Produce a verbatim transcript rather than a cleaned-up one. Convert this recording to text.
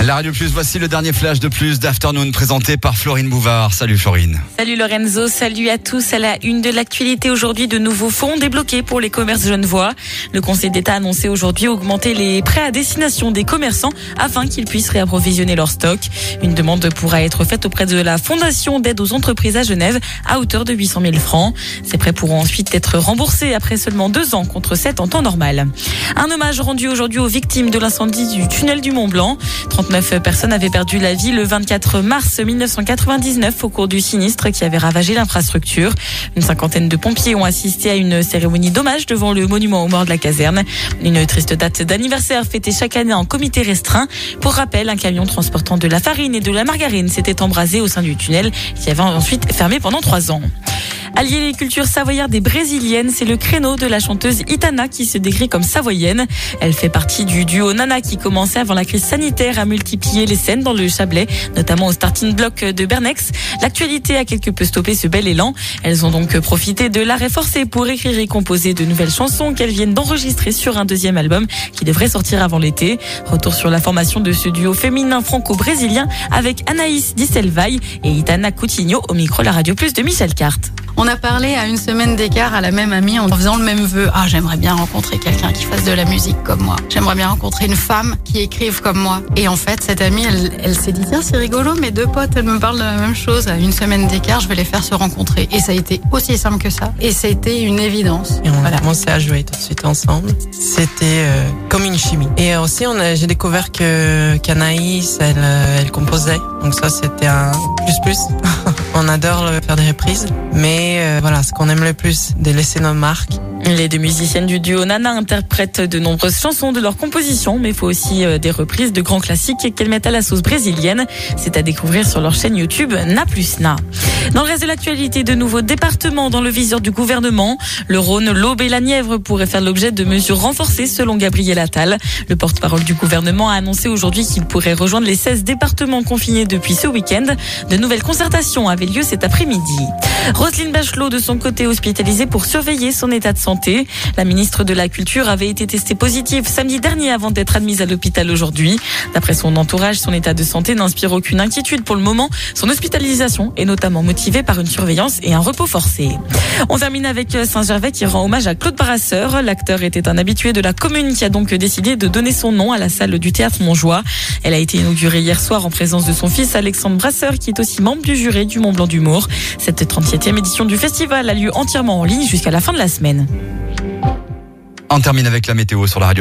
La Radio Plus, voici le dernier flash de Plus d'Afternoon présenté par Florine Bouvard. Salut Florine. Salut Lorenzo, salut à tous. À la une de l'actualité aujourd'hui, de nouveaux fonds débloqués pour les commerces genevois. Le Conseil d'État a annoncé aujourd'hui augmenter les prêts à destination des commerçants afin qu'ils puissent réapprovisionner leur stock. Une demande pourra être faite auprès de la Fondation d'aide aux entreprises à Genève à hauteur de huit cent mille francs. Ces prêts pourront ensuite être remboursés après seulement deux ans contre sept en temps normal. Un hommage rendu aujourd'hui aux victimes de l'incendie du tunnel du Mont-Blanc. trente-neuf personnes avaient perdu la vie le vingt-quatre mars mille neuf cent quatre-vingt-dix-neuf au cours du sinistre qui avait ravagé l'infrastructure. Une cinquantaine de pompiers ont assisté à une cérémonie d'hommage devant le monument aux morts de la caserne. Une triste date d'anniversaire fêtée chaque année en comité restreint. Pour rappel, un camion transportant de la farine et de la margarine s'était embrasé au sein du tunnel qui avait ensuite fermé pendant trois ans. Allier les cultures savoyardes et brésiliennes, c'est le créneau de la chanteuse Itana qui se décrit comme savoyenne. Elle fait partie du duo Nana qui commençait avant la crise sanitaire à multiplier les scènes dans le Chablais, notamment au starting block de Bernex. L'actualité a quelque peu stoppé ce bel élan. Elles ont donc profité de l'arrêt forcé pour écrire et composer de nouvelles chansons qu'elles viennent d'enregistrer sur un deuxième album qui devrait sortir avant l'été. Retour sur la formation de ce duo féminin franco-brésilien avec Anaïs Disselvaille et Itana Coutinho au micro La Radio Plus de Michel Carte. On a parlé à une semaine d'écart à la même amie en faisant le même vœu. Ah, j'aimerais bien rencontrer quelqu'un qui fasse de la musique comme moi. J'aimerais bien rencontrer une femme qui écrive comme moi. Et en fait, cette amie, elle, elle s'est dit, tiens, c'est rigolo, mes deux potes, elles me parlent de la même chose. À une semaine d'écart, je vais les faire se rencontrer. Et ça a été aussi simple que ça. Et ça a été une évidence. Et on voilà. a commencé à jouer tout de suite ensemble. C'était euh, comme une chimie. Et aussi, on a, j'ai découvert que qu'Anaïs, elle, elle composait. Donc ça, c'était un plus plus. On adore faire des reprises. Mais euh, voilà, ce qu'on aime le plus, de laisser nos marques. Les deux musiciennes du duo Nana interprètent de nombreuses chansons de leur composition, mais il faut aussi des reprises de grands classiques qu'elles mettent à la sauce brésilienne. C'est à découvrir sur leur chaîne YouTube Na Plus Na. Dans le reste de l'actualité, de nouveaux départements dans le viseur du gouvernement. Le Rhône, l'Aube et la Nièvre pourraient faire l'objet de mesures renforcées selon Gabriel Attal. Le porte-parole du gouvernement a annoncé aujourd'hui qu'il pourrait rejoindre les seize départements confinés depuis ce week-end. De nouvelles concertations avaient lieu cet après-midi. Roselyne Bachelot, de son côté, hospitalisée pour surveiller son état de santé. La ministre de la Culture avait été testée positive samedi dernier avant d'être admise à l'hôpital aujourd'hui. D'après son entourage, son état de santé n'inspire aucune inquiétude pour le moment. Son hospitalisation est notamment motivée par une surveillance et un repos forcé. On termine avec Saint-Gervais qui rend hommage à Claude Brasseur. L'acteur était un habitué de la commune qui a donc décidé de donner son nom à la salle du théâtre Montjoie. Elle a été inaugurée hier soir en présence de son fils Alexandre Brasseur qui est aussi membre du jury du Mont Blanc d'humour. Cette trente-septième édition du festival a lieu entièrement en ligne jusqu'à la fin de la semaine. On termine avec la météo sur la Radio.